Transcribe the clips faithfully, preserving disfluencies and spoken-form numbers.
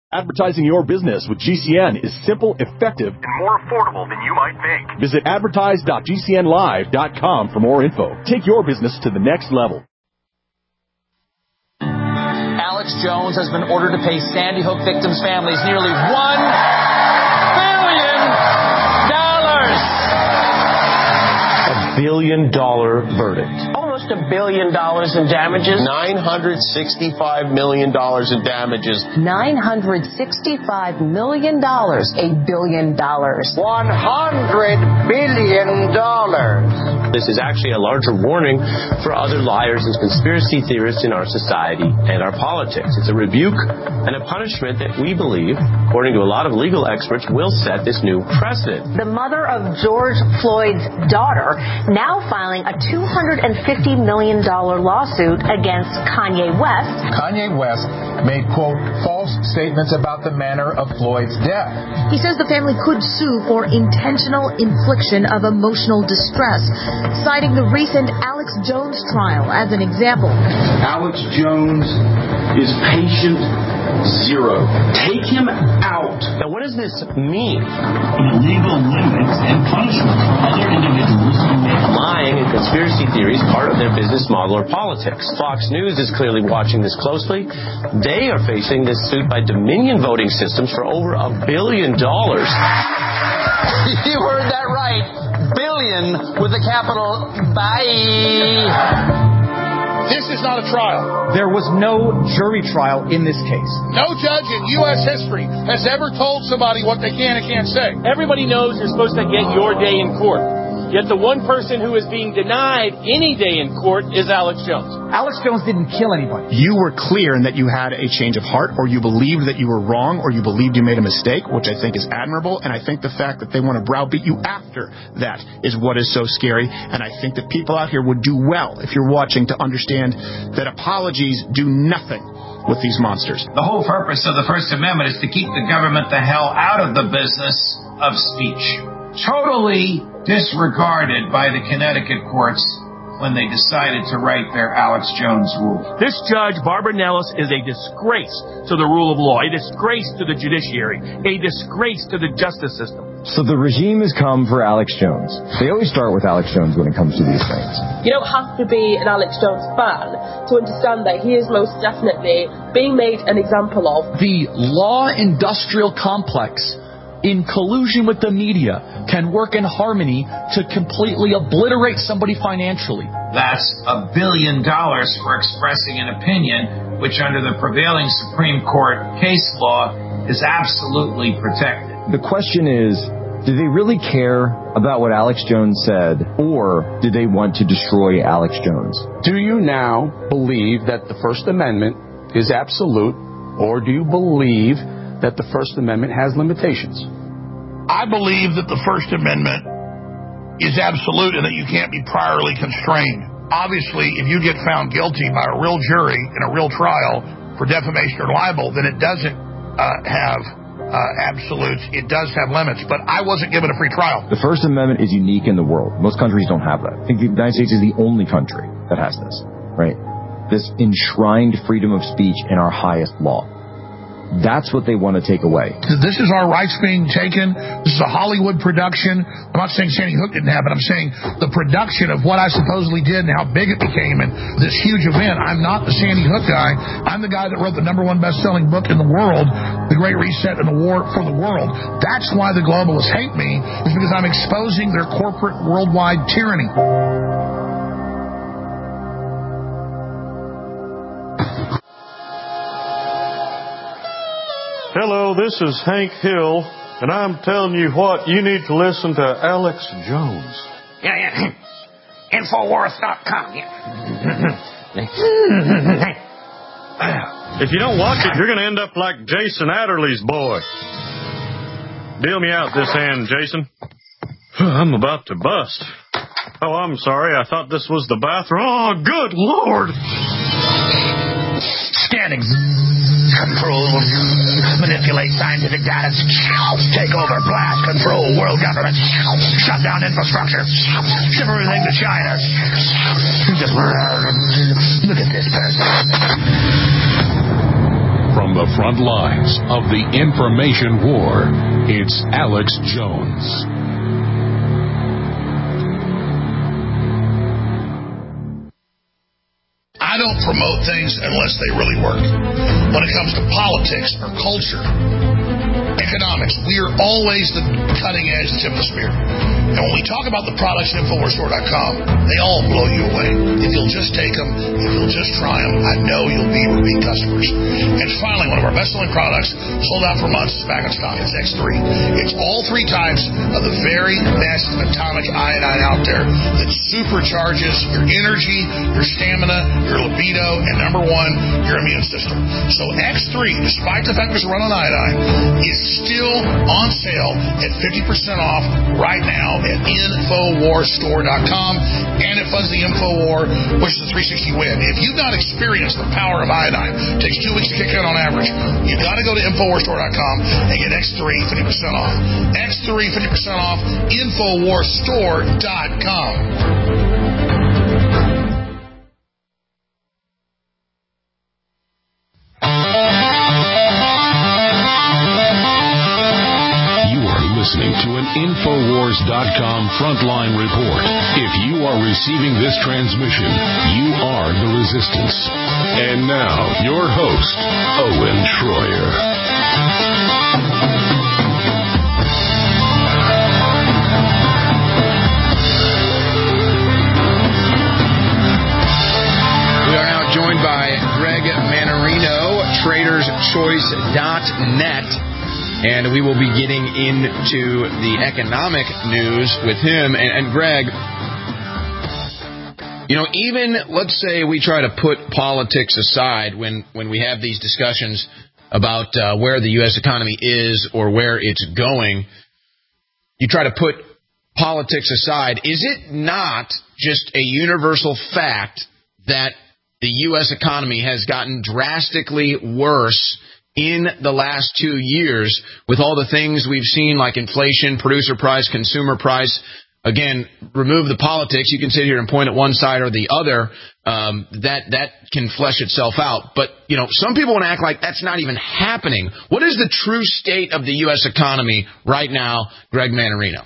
Advertising your business with G C N is simple, effective, and more affordable than you might think. Visit advertise dot g c n live dot com for more info. Take your business to the next level. Alex Jones has been ordered to pay Sandy Hook victims' families nearly one billion dollars. A billion dollar verdict. Almost a billion dollars in damages. nine hundred sixty-five million dollars in damages. nine hundred sixty-five million dollars. A billion dollars. one hundred billion dollars. This is actually a larger warning for other liars and conspiracy theorists in our society and our politics. It's a rebuke and a punishment that we believe, according to a lot of legal experts, will set this new precedent. The mother of George Floyd's daughter now filing a two hundred fifty million dollars lawsuit against Kanye West. Kanye West made, quote, false statements about the manner of Floyd's death. He says the family could sue for intentional infliction of emotional distress, citing the recent Alex Jones trial as an example. Alex Jones is patient zero. Take him out. Now, what does this mean? Legal limits and punishment for other individuals who make lying and conspiracy theories part of their business model or politics. Fox News is clearly watching this closely. They are facing this suit by Dominion voting systems for over a billion dollars. You heard that right. Billion with a capital bye. This is not a trial. There was no jury trial in this case. No judge in U S history has ever told somebody what they can and can't say. Everybody knows you're supposed to get your day in court. Yet the one person who is being denied any day in court is Alex Jones. Alex Jones didn't kill anybody. You were clear in that you had a change of heart, or you believed that you were wrong, or you believed you made a mistake, which I think is admirable. And I think the fact that they want to browbeat you after that is what is so scary. And I think that people out here would do well, if you're watching, to understand that apologies do nothing with these monsters. The whole purpose of the First Amendment is to keep the government the hell out of the business of speech. Totally disregarded by the Connecticut courts when they decided to write their Alex Jones rule. This judge, Barbara Nellis, is a disgrace to the rule of law, a disgrace to the judiciary, a disgrace to the justice system. So the regime has come for Alex Jones. They always start with Alex Jones when it comes to these things. You don't have to be an Alex Jones fan to understand that he is most definitely being made an example of. The law-industrial complex, in collusion with the media, can work in harmony to completely obliterate somebody financially. That's a billion dollars for expressing an opinion, which under the prevailing Supreme Court case law is absolutely protected. The question is, do they really care about what Alex Jones said, or do they want to destroy Alex Jones? Do you now believe that the First Amendment is absolute, or do you believe that the First Amendment has limitations? I believe that the First Amendment is absolute and that you can't be priorly constrained. Obviously, if you get found guilty by a real jury in a real trial for defamation or libel, then it doesn't uh, have uh, absolutes. It does have limits. But I wasn't given a free trial. The First Amendment is unique in the world. Most countries don't have that. I think the United States is the only country that has this, right? This enshrined freedom of speech in our highest law. That's what they want to take away. This is our rights being taken. This is a Hollywood production. I'm not saying Sandy Hook didn't have it. I'm saying the production of what I supposedly did and how big it became and this huge event. I'm not the Sandy Hook guy. I'm the guy that wrote the number one best-selling book in the world, The Great Reset and the War for the World. That's why the globalists hate me, is because I'm exposing their corporate worldwide tyranny. Hello, this is Hank Hill, and I'm telling you what, you need to listen to Alex Jones. Yeah, yeah. Infowars dot com. Yeah. If you don't watch it, you're going to end up like Jason Adderley's boy. Deal me out this hand, Jason. I'm about to bust. Oh, I'm sorry. I thought this was the bathroom. Oh, good Lord. Scanning. Control. Manipulate scientific data. Take over. Blast. Control. World government. Shut down infrastructure. Ship everything to China. Just look at this person. From From the front lines of the information war, it's Alex Jones. I don't promote things unless they really work. When it comes to politics or culture, economics, we are always the cutting edge, the tip of the spear. And when we talk about the products at Infowars Store dot com, they all blow you away. If you'll just take them, if you'll just try them, I know you'll be repeat customers. And finally, one of our best-selling products, sold out for months, is back in stock. It's X three. It's all three types of the very best atomic iodine out there that supercharges your energy, your stamina, your libido, and number one, your immune system. So X three, despite the fact it's run on iodine, is still on sale at fifty percent off right now at Infowars Store dot com, and it funds the InfoWar, which is a three sixty win. If you've not experienced the power of iodine, it takes two weeks to kick in on average, you've got to go to Infowars Store dot com and get X three fifty percent off. X three fifty percent off, Infowars Store dot com. Listening to an Infowars dot com frontline report. If you are receiving this transmission, you are the resistance. And now, your host, Owen Schroyer. We are now joined by Greg Mannarino, Traders Choice dot net. And we will be getting into the economic news with him. And, and Greg, you know, even let's say we try to put politics aside when, when we have these discussions about uh, where the U S economy is or where it's going, you try to put politics aside. Is it not just a universal fact that the U S economy has gotten drastically worse in the last two years with all the things we've seen like inflation, producer price, consumer price? Again, remove the politics. You can sit here and point at one side or the other. Um, that that can flesh itself out. But, you know, some people want to act like that's not even happening. What is the true state of the U S economy right now, Greg Mannarino?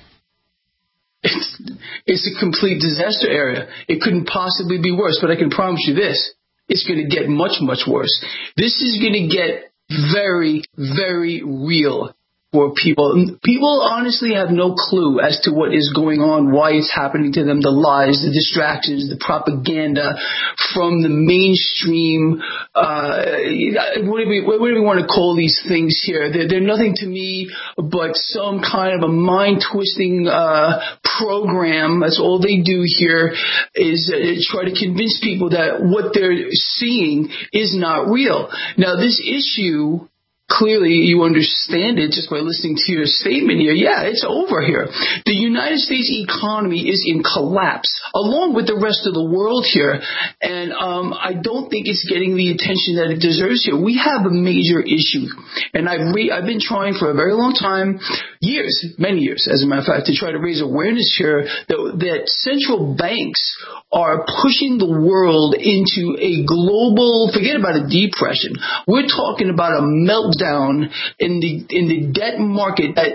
It's, it's a complete disaster area. It couldn't possibly be worse. But I can promise you this. It's going to get much, much worse. This is going to get very, very real for people. People honestly have no clue as to what is going on, why it's happening to them, the lies, the distractions, the propaganda from the mainstream, uh, whatever, we, whatever we want to call these things here. They're, they're nothing to me but some kind of a mind-twisting uh, program. That's all they do here is uh, try to convince people that what they're seeing is not real. Now, this issue, clearly you understand it just by listening to your statement here. Yeah, it's over here. The United States economy is in collapse, along with the rest of the world here. And um, I don't think it's getting the attention that it deserves here. We have a major issue. And I've, re- I've been trying for a very long time, years, many years, as a matter of fact, to try to raise awareness here that, that central banks are pushing the world into a global, forget about a depression. We're talking about a meltdown in the in the debt market that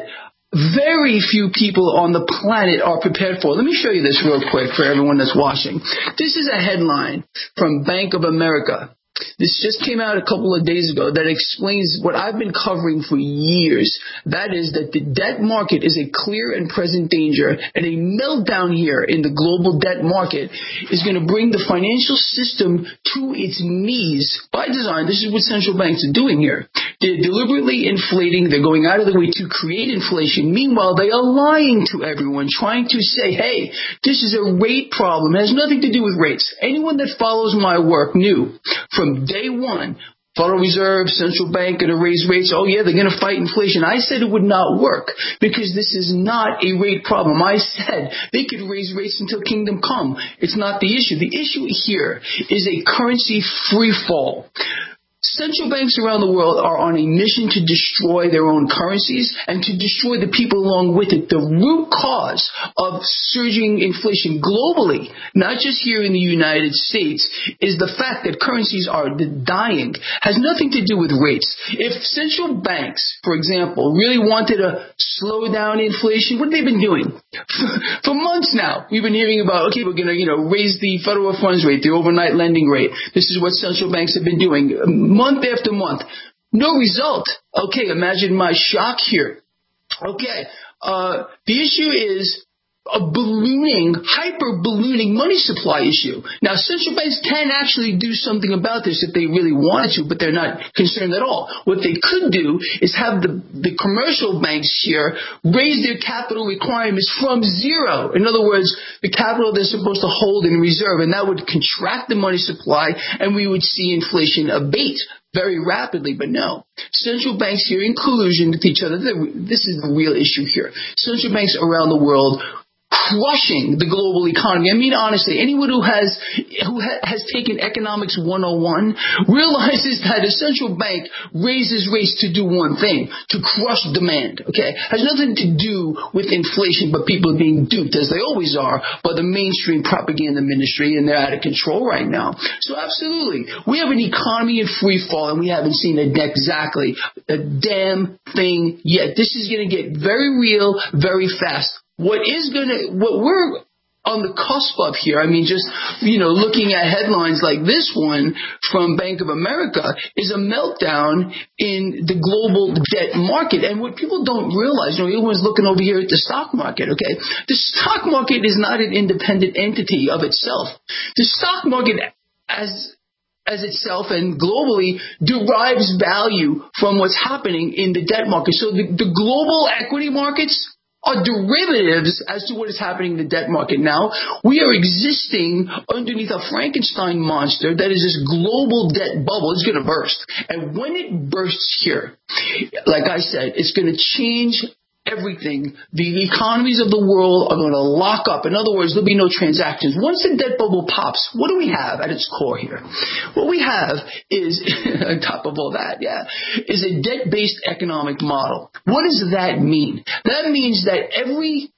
very few people on the planet are prepared for. Let me show you this real quick for everyone that's watching. This is a headline from Bank of America. This just came out a couple of days ago that explains what I've been covering for years. That is that the debt market is a clear and present danger, and a meltdown here in the global debt market is going to bring the financial system to its knees by design. This is what central banks are doing here. They're deliberately inflating. They're going out of the way to create inflation. Meanwhile, they are lying to everyone, trying to say, hey, this is a rate problem. It has nothing to do with rates. Anyone that follows my work knew from day one, Federal Reserve, central bank going to raise rates. Oh, yeah, they're going to fight inflation. I said it would not work because this is not a rate problem. I said they could raise rates until kingdom come. It's not the issue. The issue here is a currency free fall. Central banks around the world are on a mission to destroy their own currencies and to destroy the people along with it. The root cause of surging inflation globally, not just here in the United States, is the fact that currencies are dying. Has nothing to do with rates. If central banks, for example, really wanted to slow down inflation, what have they been doing? For months now, we've been hearing about, okay, we're going to, you know, raise the federal funds rate, the overnight lending rate. This is what central banks have been doing month after month. No result. Okay, imagine my shock here. Okay, uh, the issue is a ballooning, hyper-ballooning money supply issue. Now, central banks can actually do something about this if they really wanted to, but they're not concerned at all. What they could do is have the, the commercial banks here raise their capital requirements from zero. In other words, the capital they're supposed to hold in reserve, and that would contract the money supply, and we would see inflation abate very rapidly. But no, central banks here in collusion with each other, this is the real issue here. Central banks around the world crushing the global economy. I mean, honestly, anyone who has who ha- has taken economics one oh one realizes that a central bank raises rates to do one thing, to crush demand, okay? Has nothing to do with inflation, but people are being duped, as they always are, by the mainstream propaganda ministry, and they're out of control right now. So absolutely, we have an economy in free fall, and we haven't seen a, exactly a damn thing yet. This is going to get very real, very fast. What is going to, what we're on the cusp of here, I mean, just, you know, looking at headlines like this one from Bank of America, is a meltdown in the global debt market. And what people don't realize, you know, everyone's looking over here at the stock market, okay? The stock market is not an independent entity of itself. The stock market as as itself and globally derives value from what's happening in the debt market. So the, the global equity markets are derivatives as to what is happening in the debt market now. We are existing underneath a Frankenstein monster that is this global debt bubble. It's going to burst. And when it bursts here, like I said, it's going to change everything. The economies of the world are going to lock up. In other words, there'll be no transactions. Once the debt bubble pops, what do we have at its core here? What we have is, on top of all that, yeah, is a debt-based economic model. What does that mean? That means that every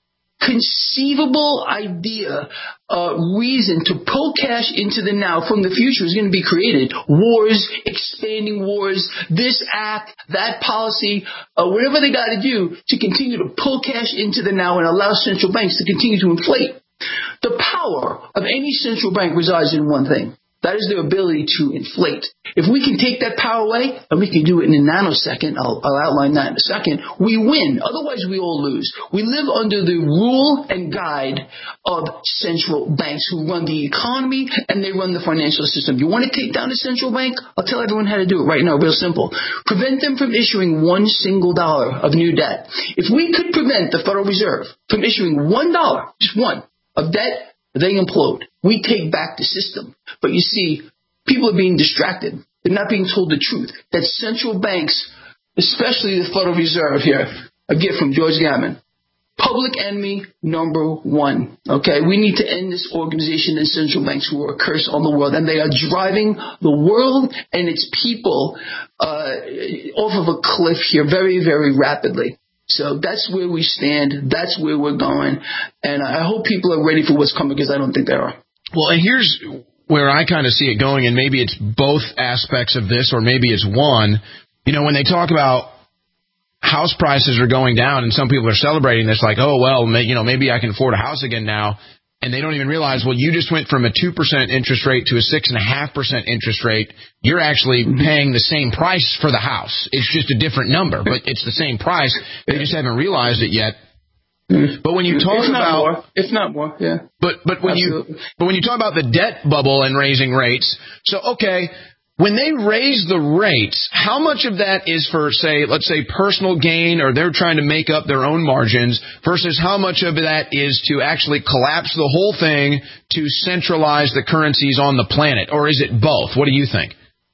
conceivable idea, uh, reason to pull cash into the now from the future is going to be created. Wars, expanding wars, this act, that policy, uh, whatever they got to do to continue to pull cash into the now and allow central banks to continue to inflate. The power of any central bank resides in one thing. That is their ability to inflate. If we can take that power away, and we can do it in a nanosecond, I'll, I'll outline that in a second, we win. Otherwise, we all lose. We live under the rule and guide of central banks who run the economy and they run the financial system. You want to take down a central bank? I'll tell everyone how to do it right now, real simple. Prevent them from issuing one single dollar of new debt. If we could prevent the Federal Reserve from issuing one dollar, just one, of debt, they implode. We take back the system. But you see, people are being distracted. They're not being told the truth. That central banks, especially the Federal Reserve here, a gift from George Gammon, public enemy number one. Okay, we need to end this organization and central banks who are a curse on the world. And they are driving the world and its people uh, off of a cliff here very, very rapidly. So that's where we stand. That's where we're going. And I hope people are ready for what's coming, because I don't think they are. Well, and here's where I kind of see it going, and maybe it's both aspects of this, or maybe it's one. You know, when they talk about house prices are going down, and some people are celebrating this, like, oh, well, you know, maybe I can afford a house again now. And they don't even realize, well, you just went from a two percent interest rate to a six point five percent interest rate. You're actually paying the same price for the house. It's just a different number, but it's the same price. They just haven't realized it yet. But when you talk if not about, more, if not more, yeah. But but when Absolutely. you but when you talk about the debt bubble and raising rates, so okay, when they raise the rates, how much of that is for, say, let's say personal gain, or they're trying to make up their own margins, versus how much of that is to actually collapse the whole thing to centralize the currencies on the planet, or is it both? What do you think?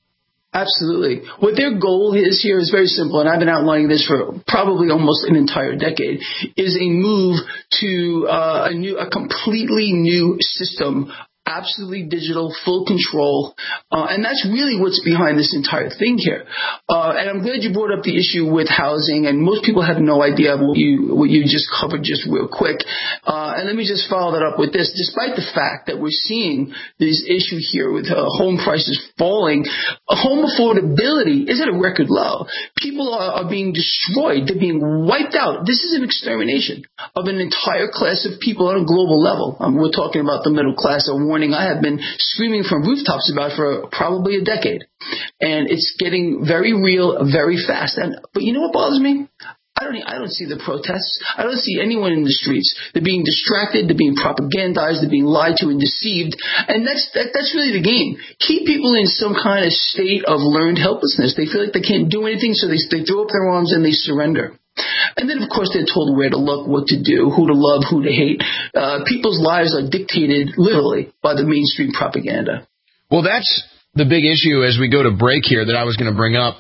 Absolutely. What their goal is here is very simple, and I've been outlining this for probably almost an entire decade, is a move to uh, a new, a completely new system absolutely digital, full control, uh, and that's really what's behind this entire thing here. Uh, and I'm glad you brought up the issue with housing, and most people have no idea what you what you just covered just real quick. Uh, and let me just follow that up with this. Despite the fact that we're seeing this issue here with uh, home prices falling, uh, home affordability is at a record low. People are, are being destroyed. They're being wiped out. This is an extermination of an entire class of people on a global level. Um, we're talking about the middle class, a warning I have been screaming from rooftops about for probably a decade. And it's getting very real, very fast. And but you know what bothers me? I don't I don't see the protests. I don't see anyone in the streets. They're being distracted. They're being propagandized. They're being lied to and deceived. And that's that, that's really the game. Keep people in some kind of state of learned helplessness. They feel like they can't do anything, so they, they throw up their arms and they surrender. And then, of course, they're told where to look, what to do, who to love, who to hate. Uh, people's lives are dictated literally by the mainstream propaganda. Well, that's the big issue as we go to break here that I was going to bring up.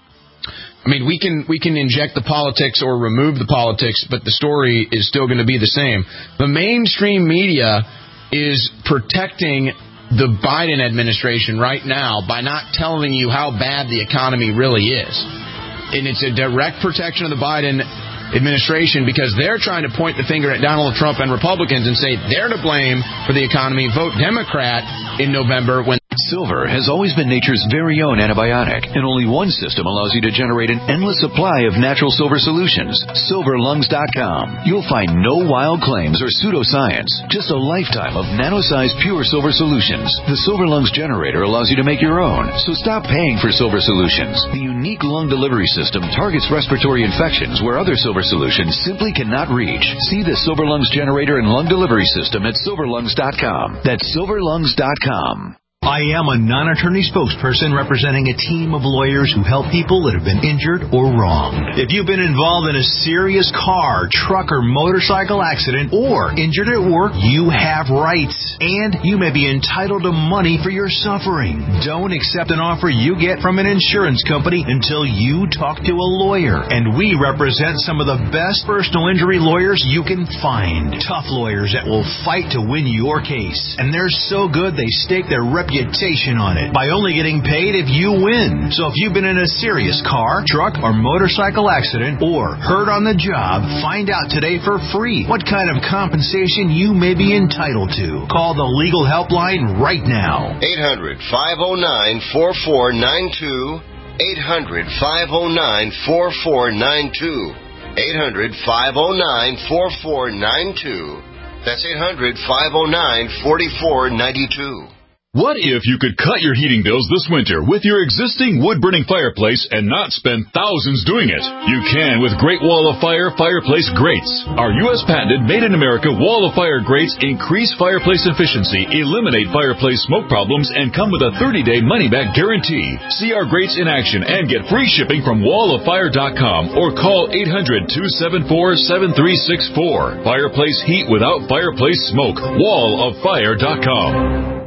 I mean, we can we can inject the politics or remove the politics, but the story is still going to be the same. The mainstream media is protecting the Biden administration right now by not telling you how bad the economy really is. And it's a direct protection of the Biden administration because they're trying to point the finger at Donald Trump and Republicans and say they're to blame for the economy. Vote Democrat in November when Silver has always been nature's very own antibiotic, and only one system allows you to generate an endless supply of natural silver solutions. silver lungs dot com. You'll find no wild claims or pseudoscience, just a lifetime of nano-sized pure silver solutions. The Silver Lungs generator allows you to make your own, so stop paying for silver solutions. The unique lung delivery system targets respiratory infections where other silver solutions simply cannot reach. See the Silver Lungs generator and lung delivery system at silver lungs dot com. That's silver lungs dot com. I am a non-attorney spokesperson representing a team of lawyers who help people that have been injured or wronged. If you've been involved in a serious car, truck, or motorcycle accident or injured at work, you have rights, and you may be entitled to money for your suffering. Don't accept an offer you get from an insurance company until you talk to a lawyer, and we represent some of the best personal injury lawyers you can find. Tough lawyers that will fight to win your case, and they're so good they stake their reputation on it by only getting paid if you win. So if you've been in a serious car, truck, or motorcycle accident or hurt on the job, find out today for free what kind of compensation you may be entitled to. Call the legal helpline right now. eight hundred, five oh nine, four four nine two. eight hundred, five oh nine, four four nine two. eight hundred, five oh nine, four four nine two. That's eight hundred, five oh nine, four four nine two. What if you could cut your heating bills this winter with your existing wood-burning fireplace and not spend thousands doing it? You can with Great Wall of Fire Fireplace Grates. Our U S patented made-in-America Wall of Fire grates increase fireplace efficiency, eliminate fireplace smoke problems, and come with a thirty-day money-back guarantee. See our grates in action and get free shipping from wall of fire dot com or call eight hundred, two seven four, seven three six four. Fireplace heat without fireplace smoke. wall of fire dot com.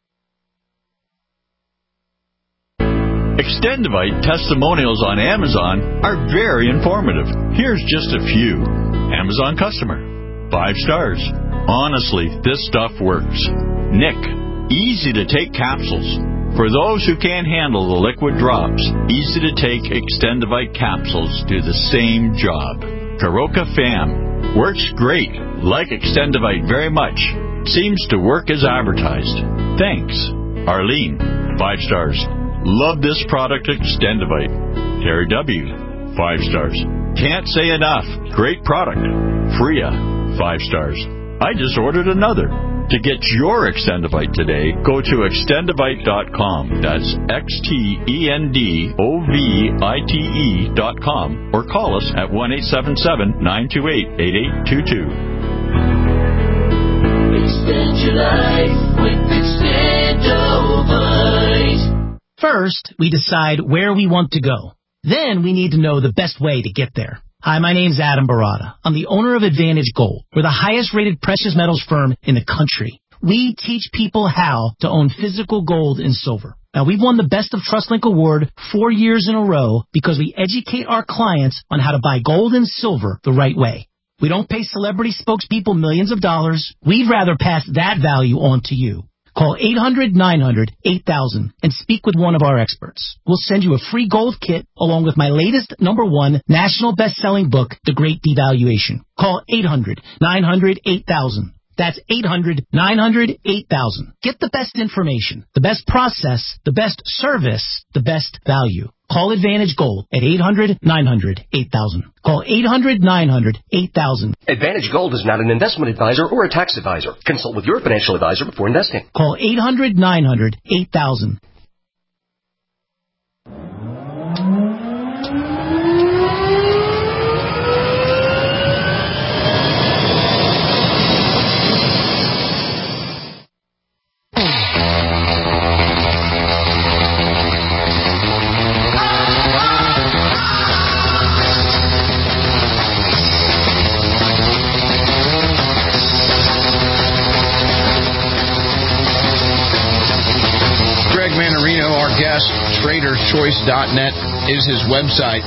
Extendivite testimonials on Amazon are very informative. Here's just a few. Amazon customer. Five stars. Honestly, this stuff works. Nick. Easy to take capsules. For those who can't handle the liquid drops, easy to take Extendivite capsules do the same job. Karoka Fam. Works great. Like Extendivite very much. Seems to work as advertised. Thanks. Arlene. Five stars. Love this product, Extendivite. Terry W. Five stars. Can't say enough. Great product. Freya. Five stars. I just ordered another. To get your Extendivite today, go to extendivite dot com. That's X T E N D O V I T E dot com. Or call us at one eight seven seven, nine two eight, eight eight two two. Extend your life with Extendivite. First, we decide where we want to go. Then we need to know the best way to get there. Hi, my name's Adam Barada. I'm the owner of Advantage Gold. We're the highest rated precious metals firm in the country. We teach people how to own physical gold and silver. Now, we've won the Best of TrustLink Award four years in a row because we educate our clients on how to buy gold and silver the right way. We don't pay celebrity spokespeople millions of dollars. We'd rather pass that value on to you. Call eight hundred nine hundred eight thousand and speak with one of our experts. We'll send you a free gold kit along with my latest number one national best-selling book, The Great Devaluation. Call eight hundred nine hundred eight thousand. That's eight hundred nine hundred eight thousand. Get the best information, the best process, the best service, the best value. Call Advantage Gold at eight hundred nine hundred eight thousand. Call eight hundred nine hundred eight thousand. Advantage Gold is not an investment advisor or a tax advisor. Consult with your financial advisor before investing. Call eight hundred nine hundred eight thousand. Trader Choice dot net is his website.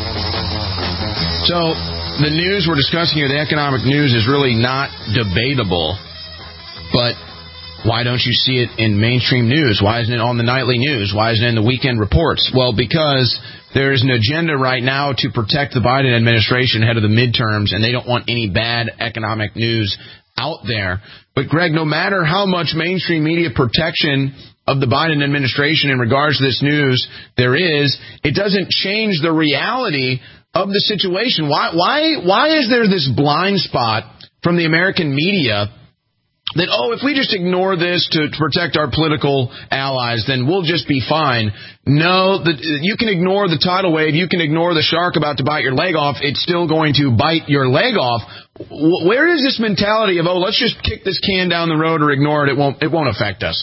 So the news we're discussing here, the economic news, is really not debatable. But why don't you see it in mainstream news? Why isn't it on the nightly news? Why isn't it in the weekend reports? Well, because there is an agenda right now to protect the Biden administration ahead of the midterms, and they don't want any bad economic news out there. But, Greg, no matter how much mainstream media protection of the Biden administration in regards to this news there is, it doesn't change the reality of the situation. Why, why, why is there this blind spot from the American media that, oh, if we just ignore this to, to protect our political allies, then we'll just be fine? No, the, you can ignore the tidal wave, you can ignore the shark about to bite your leg off, it's still going to bite your leg off. Where is this mentality of, oh, let's just kick this can down the road or ignore it, it won't, it won't affect us?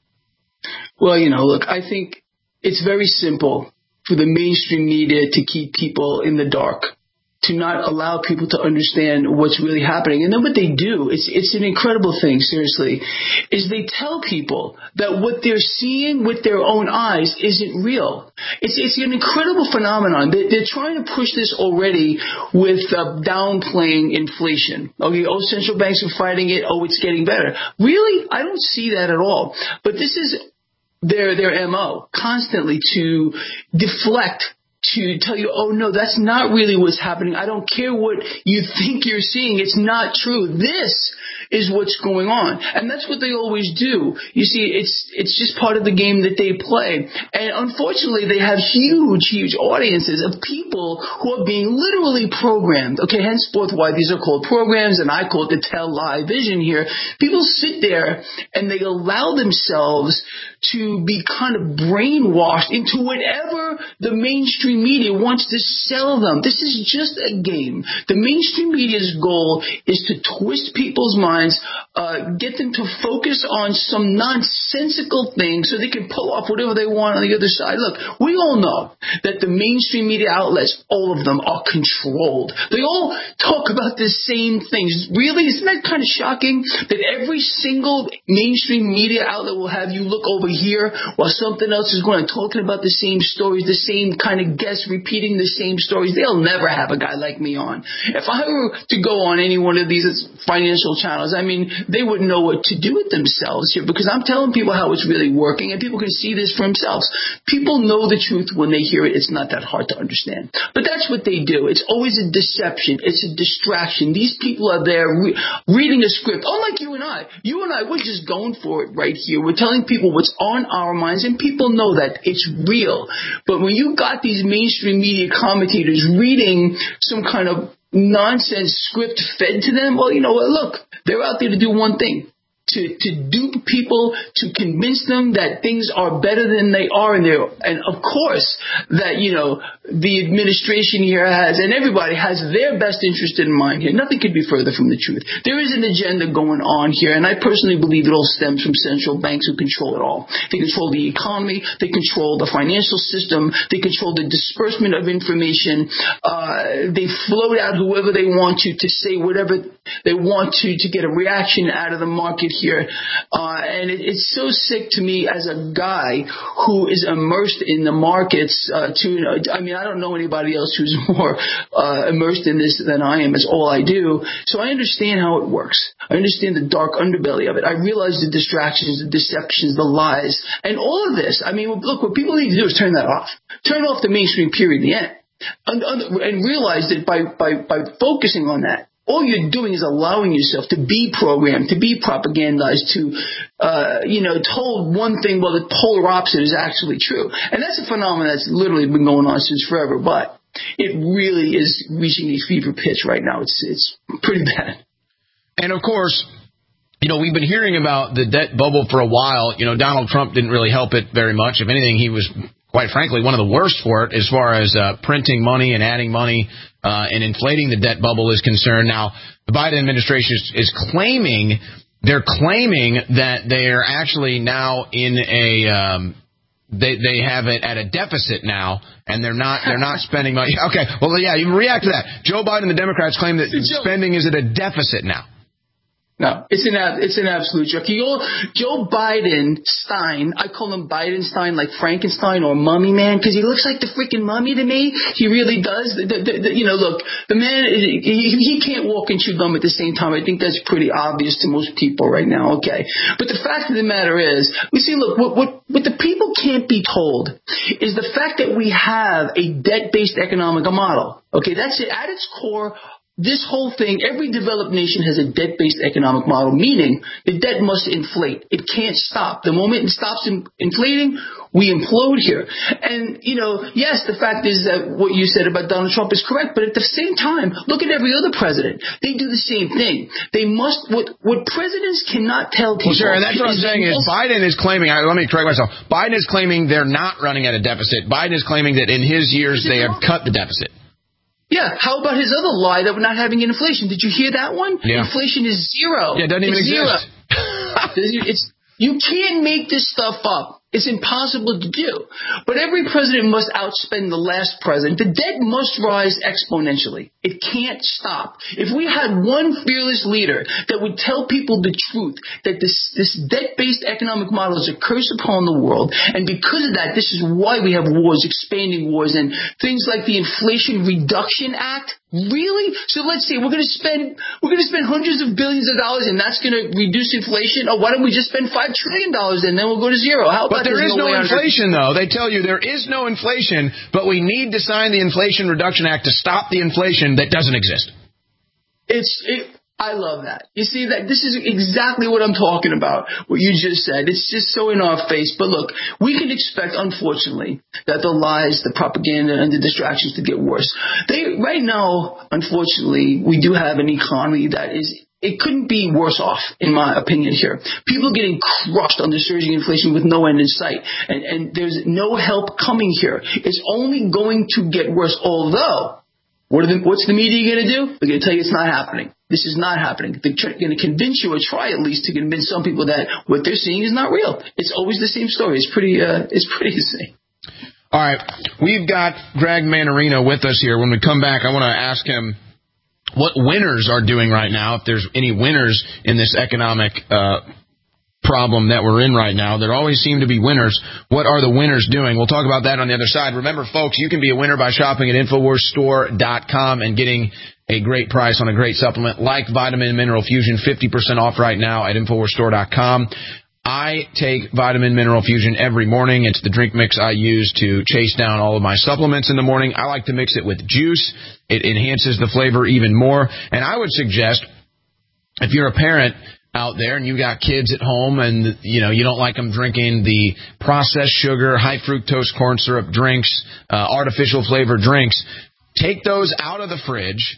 Well, you know, look, I think it's very simple for the mainstream media to keep people in the dark, to not allow people to understand what's really happening. And then what they do, it's it's an incredible thing, seriously, is they tell people that what they're seeing with their own eyes isn't real. It's it's an incredible phenomenon. They, they're trying to push this already with uh, downplaying inflation. Okay, oh, central banks are fighting it. Oh, it's getting better. Really? I don't see that at all. But this is their their M O, constantly to deflect, to tell you, oh, no, that's not really what's happening. I don't care what you think you're seeing. It's not true. This is what's going on. And that's what they always do. You see, it's it's just part of the game that they play. And unfortunately, they have huge, huge audiences of people who are being literally programmed. Okay, henceforth why these are called programs, and I call it the tell lie vision here. People sit there and they allow themselves to be kind of brainwashed into whatever the mainstream media wants to sell them. This is just a game. The mainstream media's goal is to twist people's minds, uh, get them to focus on some nonsensical thing so they can pull off whatever they want on the other side. Look, we all know that the mainstream media outlets, all of them, are controlled. They all talk about the same things. Really? Isn't that kind of shocking that every single mainstream media outlet will have you look over here while something else is going and talking about the same stories, the same kind of guests repeating the same stories? They'll never have a guy like me on. If I were to go on any one of these financial channels, I mean, they wouldn't know what to do with themselves here, because I'm telling people how it's really working, and people can see this for themselves. People know the truth when they hear it. It's not that hard to understand. But that's what they do. It's always a deception. It's a distraction. These people are there re- reading a script, unlike you and I. You and I, we're just going for it right here. We're telling people what's on our minds, and people know that it's real. But when you got these mainstream media commentators reading some kind of nonsense script fed to them, well, you know what, look, they're out there to do one thing. To, to dupe people, to convince them that things are better than they are, and they're, and of course that, you know, the administration here has, and everybody has their best interest in mind here. Nothing could be further from the truth. There is an agenda going on here, and I personally believe it all stems from central banks who control it all. They control the economy, they control the financial system, they control the disbursement of information, uh, they float out whoever they want to, to say whatever they want to, to get a reaction out of the market here. Uh, and it, it's so sick to me as a guy who is immersed in the markets. Uh, to I mean, I don't know anybody else who's more uh, immersed in this than I am. It's all I do. So I understand how it works. I understand the dark underbelly of it. I realize the distractions, the deceptions, the lies, and all of this. I mean, look, what people need to do is turn that off. Turn off the mainstream, period, the end. And, and realize that by, by, by focusing on that, all you're doing is allowing yourself to be programmed, to be propagandized, to, uh, you know, told one thing while the polar opposite is actually true. And that's a phenomenon that's literally been going on since forever, but it really is reaching a fever pitch right now. It's, it's pretty bad. And, of course, you know, we've been hearing about the debt bubble for a while. You know, Donald Trump didn't really help it very much. If anything, he was, quite frankly, one of the worst for it as far as uh, printing money and adding money uh, and inflating the debt bubble is concerned. Now, the Biden administration is, is claiming, they're claiming that they're actually now in a, um, they they have it at a deficit now, and they're not they're not spending money. Okay, well, yeah, you react to that. Joe Biden and the Democrats claim that spending is at a deficit now. No, it's an it's an absolute joke. You, Joe Biden Stein, I call him Bidenstein, like Frankenstein or Mummy Man, because he looks like the freaking mummy to me. He really does. The, the, the, you know, look, the man, he, he can't walk and chew gum at the same time. I think that's pretty obvious to most people right now. Okay, but the fact of the matter is, we see. Look, what what, what the people can't be told is the fact that we have a debt-based economic model. Okay, that's it at its core. This whole thing, every developed nation has a debt-based economic model, meaning the debt must inflate. It can't stop. The moment it stops in, inflating, we implode here. And, you know, yes, the fact is that what you said about Donald Trump is correct, but at the same time, look at every other president. They do the same thing. They must, what, what presidents cannot tell people. Well, sure, and that's what I'm saying is Biden is claiming, let me correct myself, Biden is claiming they're not running at a deficit. Biden is claiming that in his years they have cut the deficit. Yeah, how about his other lie that we're not having inflation? Did you hear that one? Yeah. Inflation is zero. Yeah, it doesn't even it's exist. Zero. it's, you can't make this stuff up. It's impossible to do. But every president must outspend the last president. The debt must rise exponentially. It can't stop. If we had one fearless leader that would tell people the truth, that this, this debt-based economic model is a curse upon the world, and because of that, this is why we have wars, expanding wars, and things like the Inflation Reduction Act. Really? So let's say we're going to spend we're going to spend hundreds of billions of dollars, and that's going to reduce inflation. Oh, why don't we just spend five trillion dollars, and then we'll go to zero? How about But there is no, no inflation, under- though. They tell you there is no inflation, but we need to sign the Inflation Reduction Act to stop the inflation that doesn't exist. It's. It, I love that. You see, that this is exactly what I'm talking about, what you just said. It's just so in our face. But look, we can expect, unfortunately, that the lies, the propaganda, and the distractions to get worse. They right now, unfortunately, we do have an economy that is, it couldn't be worse off, in my opinion here. People getting crushed under surging inflation with no end in sight. And, and there's no help coming here. It's only going to get worse, although, what are the, what's the media going to do? They're going to tell you it's not happening. This is not happening. They're going to convince you, or try at least to convince some people that what they're seeing is not real. It's always the same story. It's pretty, uh, it's pretty insane. All right. We've got Greg Mannarino with us here. When we come back, I want to ask him what winners are doing right now, if there's any winners in this economic uh problem that we're in right now. There always seem to be winners. What are the winners doing? We'll talk about that on the other side. Remember, folks, you can be a winner by shopping at Infowars Store dot com and getting a great price on a great supplement like Vitamin Mineral Fusion, fifty percent off right now at Infowars Store dot com. I take Vitamin Mineral Fusion every morning. It's the drink mix I use to chase down all of my supplements in the morning. I like to mix it with juice. It enhances the flavor even more. And I would suggest, if you're a parent out there and you got kids at home and, you know, you don't like them drinking the processed sugar, high fructose corn syrup drinks, uh, artificial flavor drinks, take those out of the fridge.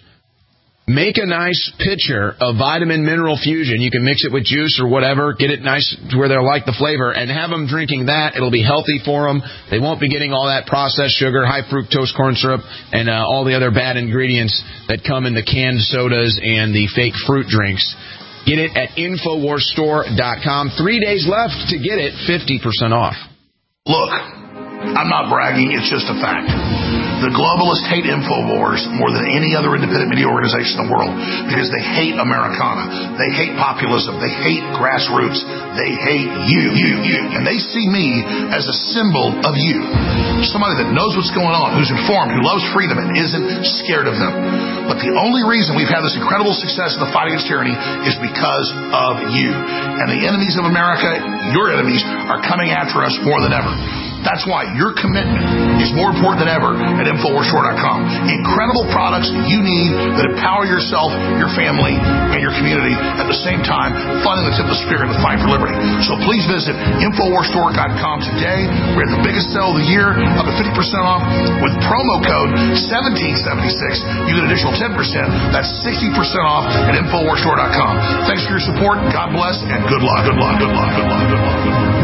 Make a nice pitcher of Vitamin Mineral Fusion. You can mix it with juice or whatever. Get it nice to where they'll like the flavor and have them drinking that. It'll be healthy for them. They won't be getting all that processed sugar, high fructose corn syrup, and uh, all the other bad ingredients that come in the canned sodas and the fake fruit drinks. Get it at Infowars Store dot com. Three days left to get it fifty percent off. Look, I'm not bragging. It's just a fact. The globalists hate InfoWars more than any other independent media organization in the world because they hate Americana. They hate populism. They hate grassroots. They hate you, you, you. And they see me as a symbol of you. Somebody that knows what's going on, who's informed, who loves freedom, and isn't scared of them. But the only reason we've had this incredible success in the fight against tyranny is because of you. And the enemies of America, your enemies, are coming after us more than ever. That's why your commitment is more important than ever at Infowars Store dot com. Incredible products you need that empower yourself, your family, and your community at the same time funding the tip of the spear in the fight for liberty. So please visit Infowars Store dot com today. We're at the biggest sale of the year, up to fifty percent off with promo code seventeen seventy-six. You get an additional ten percent. That's sixty percent off at Infowars Store dot com. Thanks for your support. God bless and good luck. Good luck. Good luck. Good luck. Good luck. Good luck.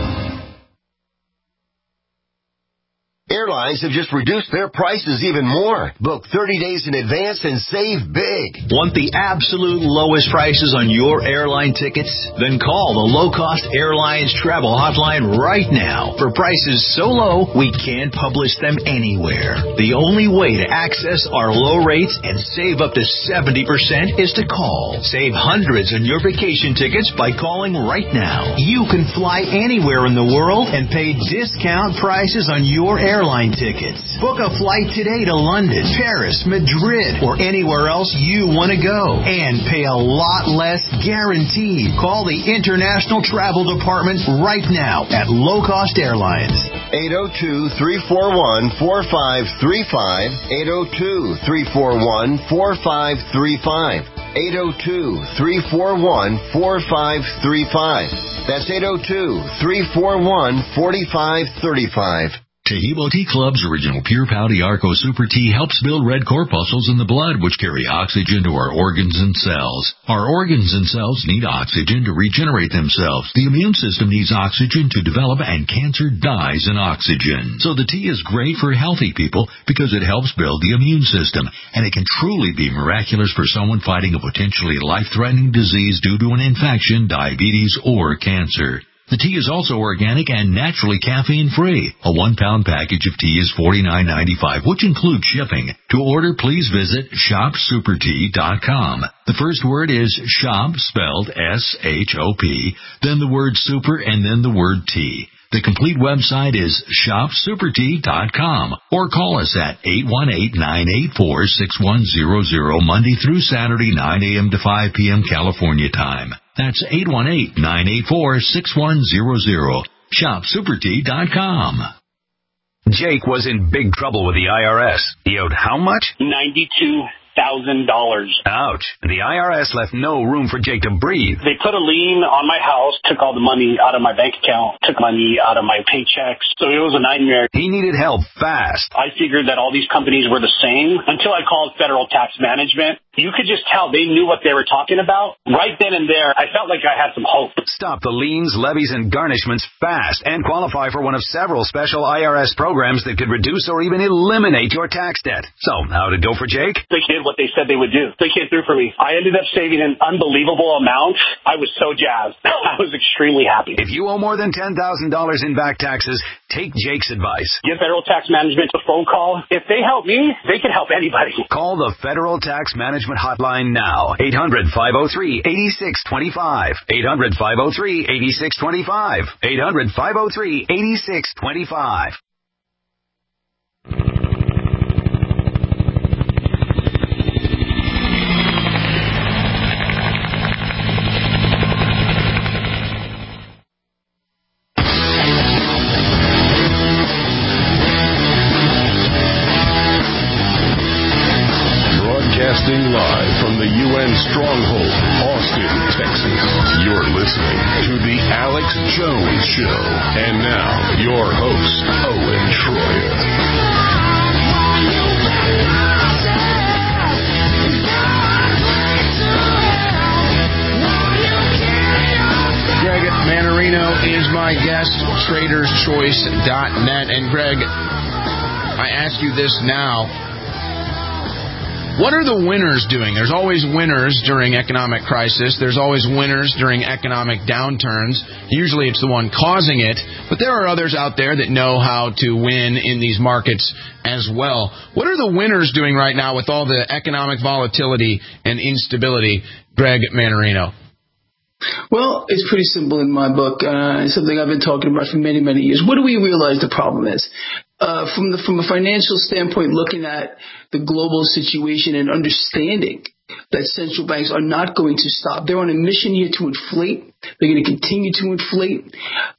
Airlines have just reduced their prices even more. Book thirty days in advance and save big. Want the absolute lowest prices on your airline tickets? Then call the Low Cost Airlines Travel Hotline right now. For prices so low, we can't publish them anywhere. The only way to access our low rates and save up to seventy percent is to call. Save hundreds on your vacation tickets by calling right now. You can fly anywhere in the world and pay discount prices on your airline airline tickets. Book a flight today to London, Paris, Madrid, or anywhere else you want to go and pay a lot less guaranteed. Call the International Travel Department right now at Low Cost Airlines. eight oh two, three four one, four five three five. eight oh two, three four one, four five three five. eight oh two, three four one, four five three five. That's eight oh two, three four one, four five three five. Tehebo Tea Club's original Pure Pouty Arco Super Tea helps build red corpuscles in the blood, which carry oxygen to our organs and cells. Our organs and cells need oxygen to regenerate themselves. The immune system needs oxygen to develop, and cancer dies in oxygen. So the tea is great for healthy people because it helps build the immune system, and it can truly be miraculous for someone fighting a potentially life-threatening disease due to an infection, diabetes, or cancer. The tea is also organic and naturally caffeine-free. A one-pound package of tea is forty-nine ninety-five, which includes shipping. To order, please visit shop super tea dot com. The first word is shop, spelled S H O P, then the word super, and then the word tea. The complete website is shop super tea dot com, or call us at eight one eight, nine eight four, six one zero zero Monday through Saturday, nine a.m. to five p.m. California time. That's eight one eight, nine eight four, six one zero zero. shop super tea dot com. Jake was in big trouble with the I R S. He owed how much? ninety-two thousand dollars. Ouch. The I R S left no room for Jake to breathe. They put a lien on my house, took all the money out of my bank account, took money out of my paychecks. So it was a nightmare. He needed help fast. I figured that all these companies were the same until I called Federal Tax Management. You could just tell they knew what they were talking about. Right then and there, I felt like I had some hope. Stop the liens, levies, and garnishments fast and qualify for one of several special I R S programs that could reduce or even eliminate your tax debt. So, how'd it go for Jake? They did what they said they would do. They came through for me. I ended up saving an unbelievable amount. I was so jazzed. I was extremely happy. If you owe more than ten thousand dollars in back taxes, take Jake's advice. Give Federal Tax Management a phone call. If they help me, they can help anybody. Call the Federal Tax Management Hotline now. eight hundred, five oh three, eight six two five. eight hundred, five oh three, eight six two five. eight hundred, five oh three, eight six two five. Broadcasting live from the U N stronghold, Austin, Texas. You're listening to The Alex Jones Show. And now, your host, Owen Schroyer. Greg Manarino is my guest, traders choice dot net. And Greg, I ask you this now. What are the winners doing? There's always winners during economic crisis. There's always winners during economic downturns. Usually it's the one causing it. But there are others out there that know how to win in these markets as well. What are the winners doing right now with all the economic volatility and instability, Greg Mannarino? Well, it's pretty simple in my book. Uh, it's something I've been talking about for many, many years. What do we realize the problem is? Uh, from the from a financial standpoint, looking at the global situation and understanding that central banks are not going to stop. They're on a mission here to inflate. They're going to continue to inflate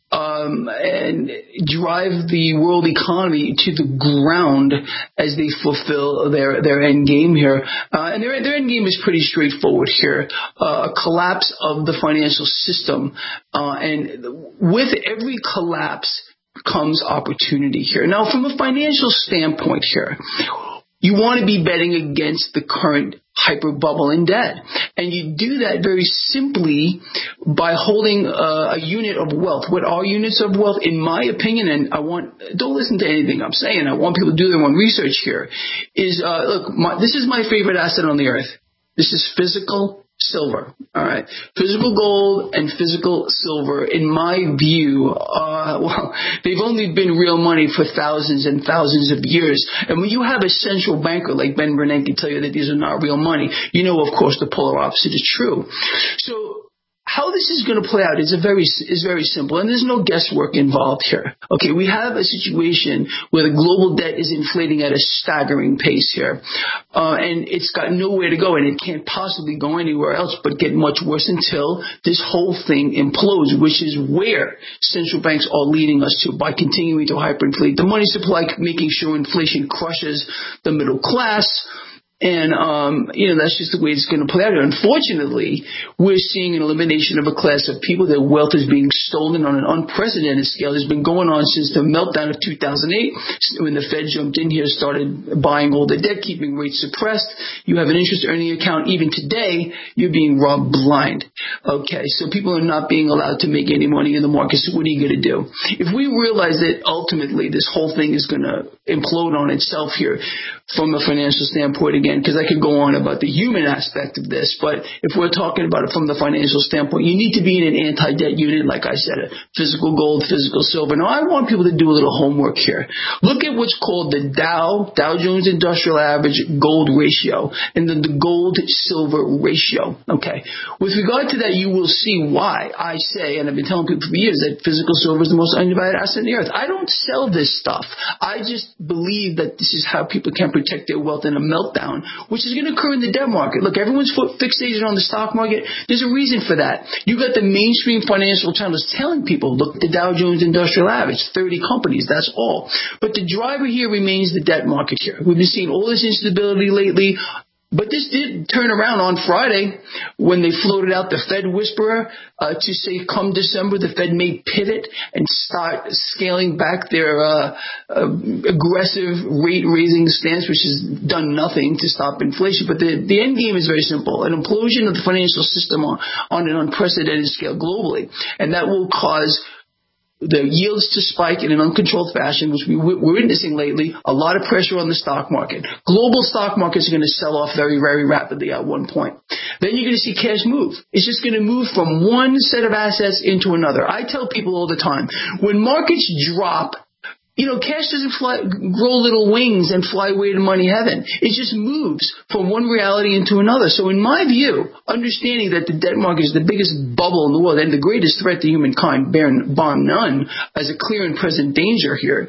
um, and drive the world economy to the ground as they fulfill their, their end game here. Uh, and their, their end game is pretty straightforward here. Uh, a collapse of the financial system. Uh, and with every collapse comes opportunity here. Now, from a financial standpoint here, you want to be betting against the current hyper bubble in debt. And you do that very simply by holding a, a unit of wealth. What are units of wealth? In my opinion, and I want, don't listen to anything I'm saying, I want people to do their own research here, is, uh, look, my, this is my favorite asset on the earth. This is physical silver. All right. Physical gold and physical silver, in my view, uh, well, they've only been real money for thousands and thousands of years. And when you have a central banker like Ben Bernanke tell you that these are not real money, you know, of course, the polar opposite is true. So how this is going to play out is a very is very simple, and there's no guesswork involved here. Okay, we have a situation where the global debt is inflating at a staggering pace here, uh, and it's got nowhere to go, and it can't possibly go anywhere else but get much worse until this whole thing implodes, which is where central banks are leading us to by continuing to hyperinflate the money supply, making sure inflation crushes the middle class. And, um, you know, that's just the way it's going to play out. Unfortunately, we're seeing an elimination of a class of people. Their wealth is being stolen on an unprecedented scale. It's been going on since the meltdown of two thousand eight, when the Fed jumped in here, started buying all the debt, keeping rates suppressed. You have an interest-earning account. Even today, you're being robbed blind. Okay, so people are not being allowed to make any money in the market. So what are you going to do? If we realize that ultimately this whole thing is going to implode on itself here from a financial standpoint, again, because I could go on about the human aspect of this, but if we're talking about it from the financial standpoint, you need to be in an anti-debt unit, like I said, physical gold, physical silver. Now, I want people to do a little homework here. Look at what's called the Dow, Dow Jones Industrial Average gold ratio, and then the gold-silver ratio. Okay. With regard to that, you will see why I say, and I've been telling people for years, that physical silver is the most undervalued asset on the earth. I don't sell this stuff. I just believe that this is how people can protect their wealth in a meltdown, which is going to occur in the debt market. Look, everyone's fixated on the stock market. There's a reason for that. You got the mainstream financial channels telling people, look at the Dow Jones Industrial Average, thirty companies, that's all. But the driver here remains the debt market here. We've been seeing all this instability lately. But this did turn around on Friday when they floated out the Fed whisperer uh, to say come December the Fed may pivot and start scaling back their uh, uh, aggressive rate-raising stance, which has done nothing to stop inflation. But the, the end game is very simple, an implosion of the financial system on, on an unprecedented scale globally. And that will cause the yields to spike in an uncontrolled fashion, which we, we're witnessing lately, a lot of pressure on the stock market. Global stock markets are going to sell off very, very rapidly at one point. Then you're going to see cash move. It's just going to move from one set of assets into another. I tell people all the time, when markets drop, you know, cash doesn't fly, grow little wings and fly away to money heaven. It just moves from one reality into another. So in my view, understanding that the debt market is the biggest bubble in the world and the greatest threat to humankind, bar none, as a clear and present danger here,